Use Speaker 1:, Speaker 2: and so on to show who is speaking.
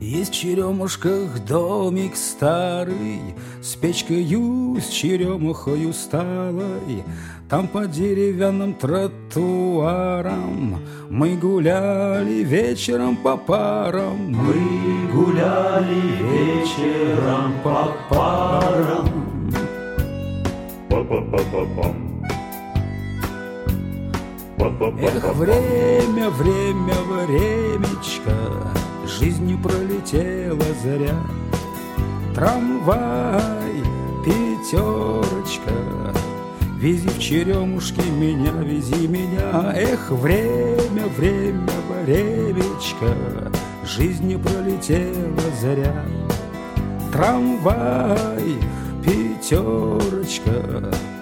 Speaker 1: Есть в Черемушках домик старый, с печкою, с черемухою сталой. Там по деревянным тротуарам мы гуляли вечером по парам.
Speaker 2: Мы гуляли вечером по парам.
Speaker 1: Эх, время, время, времечко, жизнью пролетела заря. Трамвай, пятерочка, вези в Черемушки меня, вези меня. Эх, время, время, времечко, жизнью пролетела заря. Трамвай, пятерочка,